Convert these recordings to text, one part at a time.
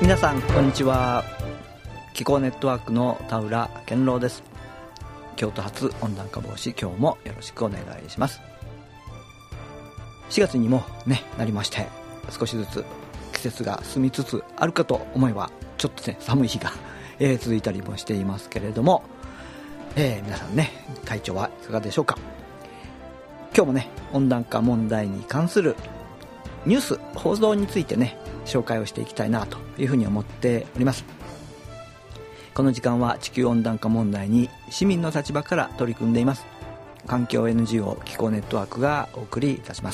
皆さんこんにちは。気候ネットワークの田浦健郎です。京都発温暖化防止、今日もよろしくお願いします。4月にもなりまして、少しずつ季節が進みつつあるかと思えば、ちょっと寒い日が、続いたりもしていますけれども、皆さん体調はいかがでしょうか。今日も温暖化問題に関するニュース報道について紹介をしていきたいなというふうに思っております。この時間は地球温暖化問題に市民の立場から取り組んでいます環境 NGO 気候ネットワークがお送りいたします。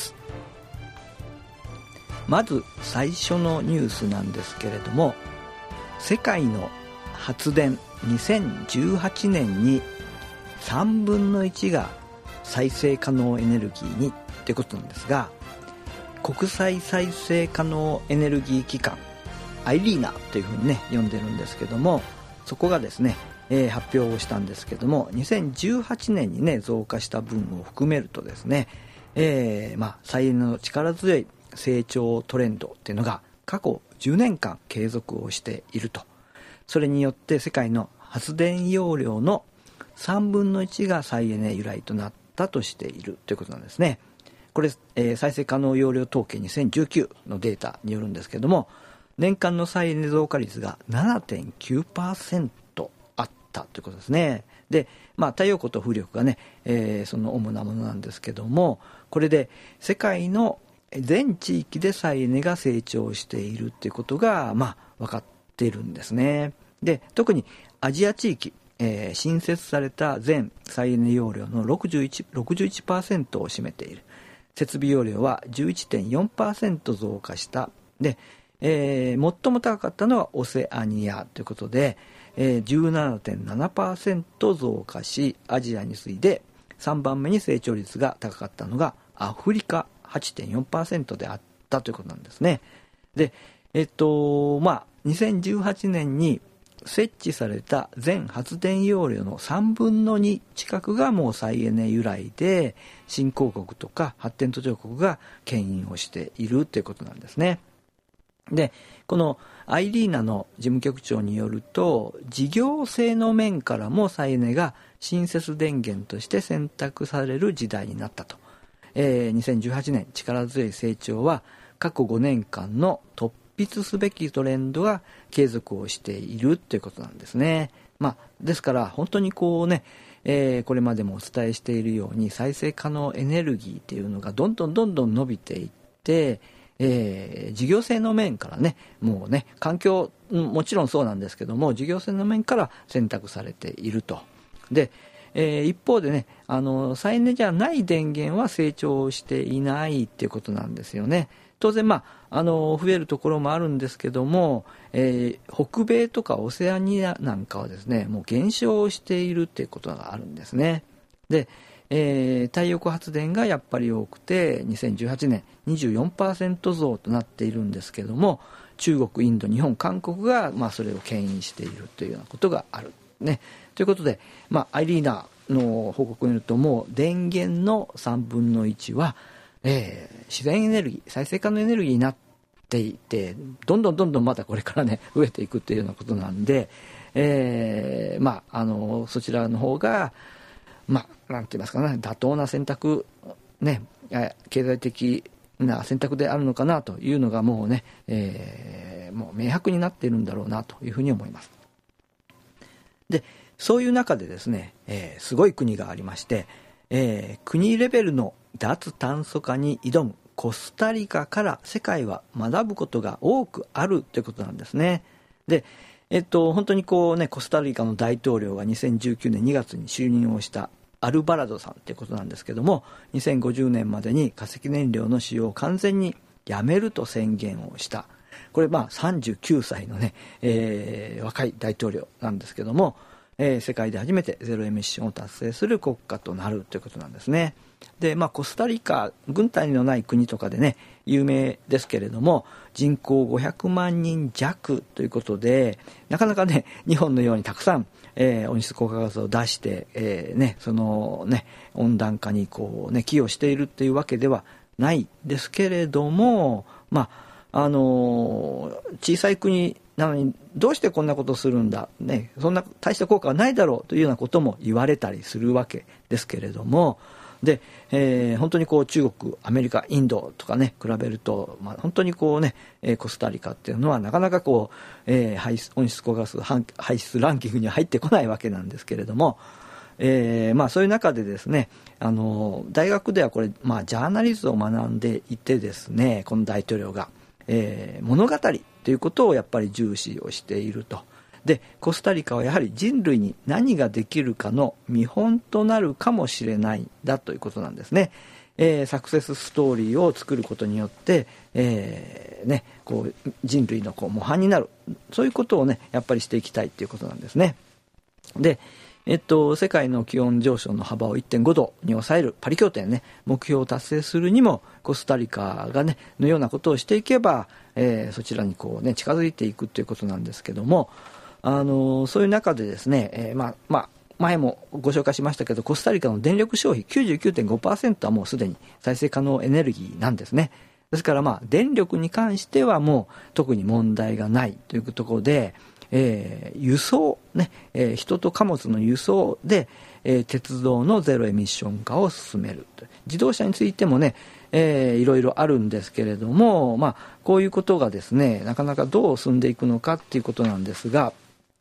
まず最初のニュースなんですけれども、世界の発電2018年に3分の1が再生可能エネルギーにということなんですが、国際再生可能エネルギー機関 IRENA というふうに呼んでるんですけども、そこが発表をしたんですけども、2018年に増加した分を含めると再エネの力強い成長トレンドっていうのが過去10年間継続をしていると。それによって世界の発電容量の3分の1が再エネ由来となったとしているということなんですね。これ、再生可能容量統計2019のデータによるんですけども、年間の再エネ増加率が 7.9% あったということですね。で、太陽光と風力がその主なものなんですけども、これで世界の全地域で再エネが成長しているということが分かっているんですね。で、特にアジア地域、新設された全再エネ容量の 61% を占めている。設備容量は 11.4% 増加した。で、最も高かったのはオセアニアということで、17.7% 増加し、アジアに次いで3番目に成長率が高かったのがアフリカ 8.4% であったということなんですね。で、2018年に設置された全発電容量の3分の2近くがもう再エネ由来で、新興国とか発展途上国が牽引をしているということなんですね。で、このIRENAの事務局長によると、事業性の面からも再エネが新設電源として選択される時代になったと。2018年力強い成長は過去5年間の突筆すべきトレンドが継続をしているということなんですね。ですから本当にこれまでもお伝えしているように、再生可能エネルギーっていうのがどんどん伸びていって、事業性の面からもう環境もちろんそうなんですけども、事業性の面から選択されていると。で、一方で再エネじゃない電源は成長していないっていうことなんですよね。当然増えるところもあるんですけども、北米とかオセアニアなんかはもう減少しているっていうことがあるんですね。で、太陽光発電がやっぱり多くて、2018年 24% 増となっているんですけども、中国、インド、日本、韓国がそれを牽引しているというようなことがあるね。ということで、IRENA の報告によると、もう電源の3分の1は自然エネルギー、再生可能エネルギーになっていて、どんどんまたこれから増えていくというようなことなんで、そちらの方がなんて言いますかね、妥当な選択経済的な選択であるのかなというのがもうもう明白になっているんだろうなというふうに思います。で、そういう中ですごい国がありまして、国レベルの脱炭素化に挑むコスタリカから世界は学ぶことが多くあるということなんですね。で、本当にコスタリカの大統領が2019年2月に就任をしたアルバラドさんということなんですけども、2050年までに化石燃料の使用を完全にやめると宣言をした。これ39歳の若い大統領なんですけども、世界で初めてゼロエミッションを達成する国家となるということなんですね。で、コスタリカ、軍隊のない国とかで有名ですけれども、人口500万人弱ということで、なかなか日本のようにたくさん、温室効果ガスを出して、その温暖化に寄与しているというわけではないですけれども、小さい国なのにどうしてこんなことするんだ、ね、そんな大した効果はないだろうというようなことも言われたりするわけですけれども、で、本当にこう中国、アメリカ、インドとかね比べると、本当にこうね、コスタリカっていうのはなかなかこう、温室効果ガス排出ランキングには入ってこないわけなんですけれども、そういう中でですね、大学ではこれ、ジャーナリズムを学んでいてですね、この大統領が、物語ということをやっぱり重視をしていると。でコスタリカはやはり人類に何ができるかの見本となるかもしれないんだということなんですね。サクセスストーリーを作ることによって、こう人類のこう模範になる、そういうことをねやっぱりしていきたいということなんですね。で世界の気温上昇の幅を 1.5 度に抑えるパリ協定ね、目標を達成するにもコスタリカがねのようなことをしていけば、そちらにこうね近づいていくということなんですけども、そういう中でですね、前もご紹介しましたけど、コスタリカの電力消費 99.5% はもうすでに再生可能エネルギーなんですね。ですから電力に関してはもう特に問題がないというところで、輸送ね、人と貨物の輸送で、鉄道のゼロエミッション化を進める。自動車についてもね、いろいろあるんですけれども、こういうことがですねなかなかどう進んでいくのかっていうことなんですが、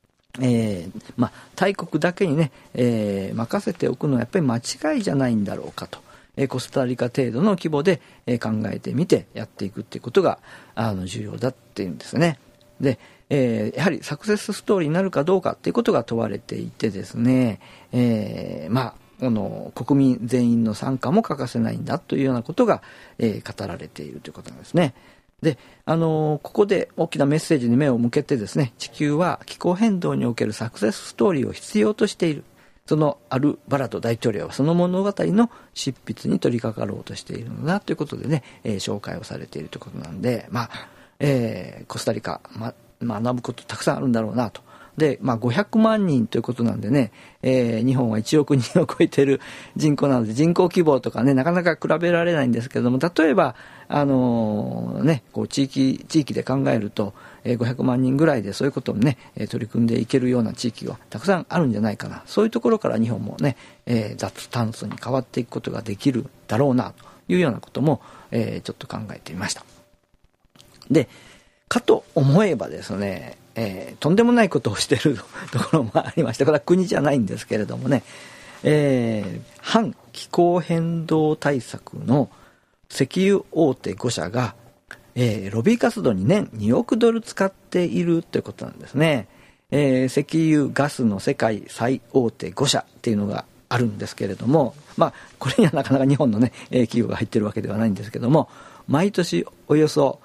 大国だけにね、任せておくのはやっぱり間違いじゃないんだろうかと、コスタリカ程度の規模で、考えてみてやっていくっていうことが重要だっていうんですね。でやはりサクセスストーリーになるかどうかっていうことが問われていてですね、この国民全員の参加も欠かせないんだというようなことが、語られているということなんですね。でここで大きなメッセージに目を向けてですね、地球は気候変動におけるサクセスストーリーを必要としている、そのアルバラド大統領はその物語の執筆に取り掛かろうとしているのだということでね、紹介をされているということなんで、コスタリカ、学ぶことたくさんあるんだろうなと。で、500万人ということなんでね、日本は1億人を超えている人口なので、人口規模とかね、なかなか比べられないんですけども、例えば、こう地域で考えると、500万人ぐらいでそういうことをね、取り組んでいけるような地域がたくさんあるんじゃないかな。そういうところから日本もね、脱炭素に変わっていくことができるだろうな、というようなことも、ちょっと考えてみました。で、かと思えばですね、とんでもないことをしているところもありまして、これは国じゃないんですけれどもね、反気候変動対策の石油大手5社が、ロビー活動に年2億ドル使っているということなんですね。石油ガスの世界最大手5社っていうのがあるんですけれども、これにはなかなか日本のね、企業が入ってるわけではないんですけども、毎年およそ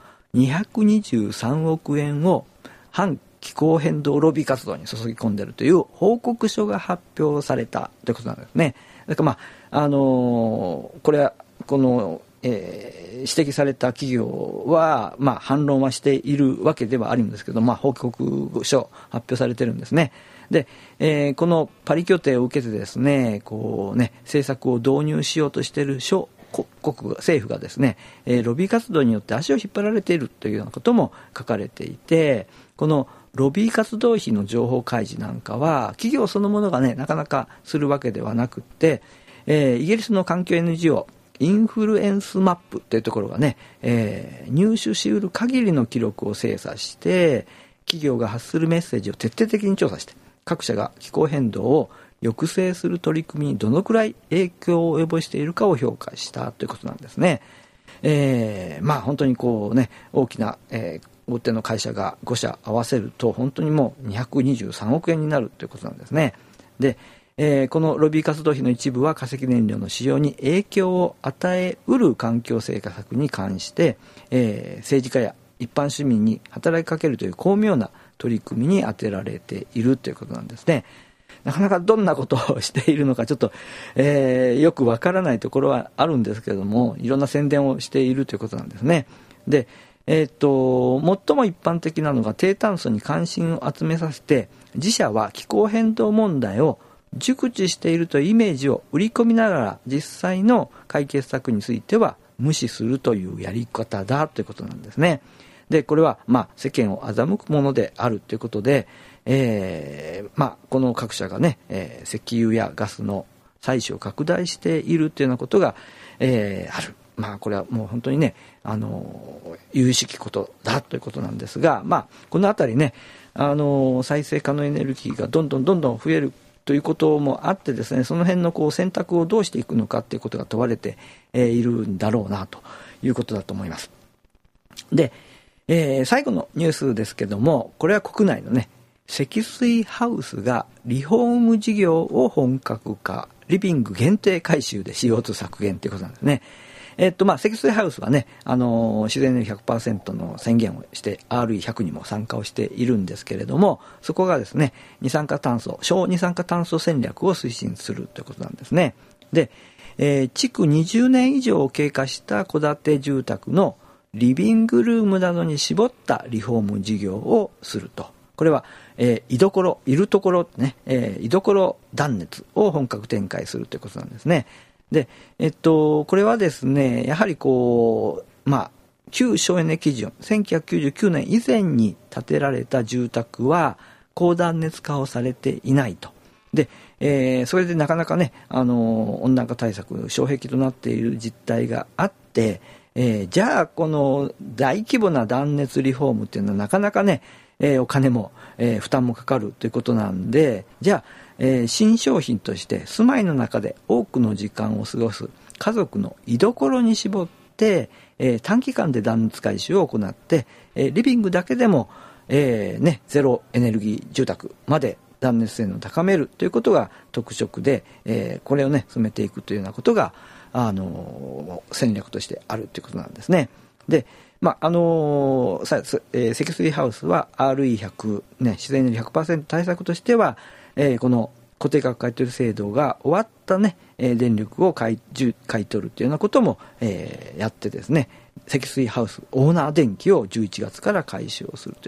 223億円を反気候変動ロビー活動に注ぎ込んでいるという報告書が発表されたということなんですね。だからこれはこの、指摘された企業は、反論はしているわけではあるんですけど、報告書発表されてるんですね。で、このパリ協定を受けてですね、政策を導入しようとしている政府がですね、ロビー活動によって足を引っ張られているというようなことも書かれていて、このロビー活動費の情報開示なんかは企業そのものがねなかなかするわけではなくって、イギリスの環境 NGO インフルエンスマップというところがね、入手しうる限りの記録を精査して企業が発するメッセージを徹底的に調査して、各社が気候変動を抑制する取り組みにどのくらい影響を及ぼしているかを評価したということなんですね。本当に大きな、大手の会社が5社合わせると本当にもう223億円になるということなんですね。で、このロビー活動費の一部は化石燃料の使用に影響を与えうる環境政策に関して、政治家や一般市民に働きかけるという巧妙な取り組みに充てられているということなんですね。なかなかどんなことをしているのかちょっと、よくわからないところはあるんですけれども、いろんな宣伝をしているということなんですね。で、最も一般的なのが低炭素に関心を集めさせて、自社は気候変動問題を熟知しているというイメージを売り込みながら、実際の解決策については無視するというやり方だということなんですね。 でこれは世間を欺くものであるということで、この各社がね、石油やガスの採取を拡大しているというようなことが、ある。これはもう本当にね、有識ことだということなんですが、このあたりね、再生可能エネルギーがどんどん増えるということもあってですね、その辺の選択をどうしていくのかということが問われているんだろうなということだと思います。で、最後のニュースですけども、これは国内のね、積水ハウスがリフォーム事業を本格化、リビング限定改修で CO2 削減ということなんですね。積水ハウスはね、自然エネルギー 100% の宣言をして RE100 にも参加をしているんですけれども、そこがですね、小二酸化炭素戦略を推進するということなんですね。で、築20年以上経過した戸建て住宅のリビングルームなどに絞ったリフォーム事業をすると。これは、居所断熱を本格展開するということなんですね。で、これはですね、やはり旧省エネ基準、1999年以前に建てられた住宅は高断熱化をされていないと。で、それでなかなかね、温暖化対策、障壁となっている実態があって、じゃあこの大規模な断熱リフォームっていうのはなかなかね、お金も、負担もかかるということなんで、じゃあ、新商品として住まいの中で多くの時間を過ごす家族の居所に絞って、短期間で断熱改修を行って、リビングだけでも、ゼロエネルギー住宅まで断熱性能を高めるということが特色で、これをね進めていくというようなことが戦略としてあるということなんですね。で、積水ハウスは RE100、自然エネルギー 100% 対策としては、この固定価格買取制度が終わったね、電力を買い取るというようなことも、やってですね、積水ハウスオーナー電気を11月から開始をするという、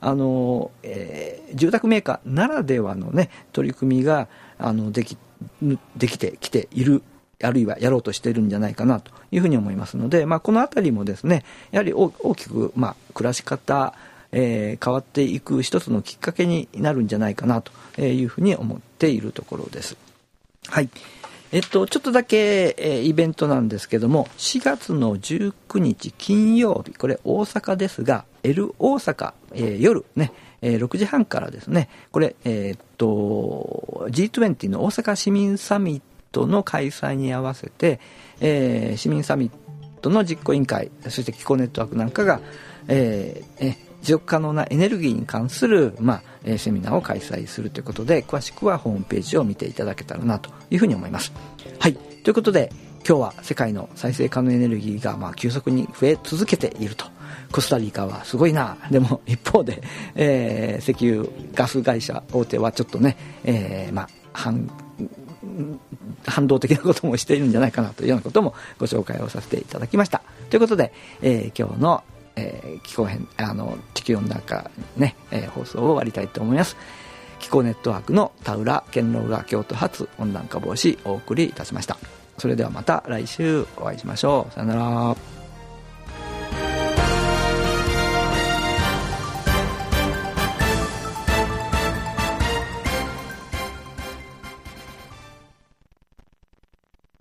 住宅メーカーならではのね取り組みができてきている、あるいはやろうとしているんじゃないかなというふうに思いますので、このあたりもですね、やはり大きく、暮らし方、変わっていく一つのきっかけになるんじゃないかなというふうに思っているところです。はい。ちょっとだけ、イベントなんですけども、4月の19日金曜日、これ大阪ですが、L 大阪、夜ね、6時半からですね、これ、G20 の大阪市民サミットの開催に合わせて、市民サミットの実行委員会、そして気候ネットワークなんかが、持続可能なエネルギーに関する、セミナーを開催するということで、詳しくはホームページを見ていただけたらなというふうに思います。はい。ということで、今日は世界の再生可能エネルギーが急速に増え続けていると。コスタリカはすごいな。でも一方で、石油ガス会社大手はちょっとね、反動的なこともしているんじゃないかなというようなこともご紹介をさせていただきました。ということで、今日の気候変地球温暖化、放送を終わりたいと思います。気候ネットワークの田浦健郎が京都発温暖化防止をお送りいたしました。それではまた来週お会いしましょう。さよなら。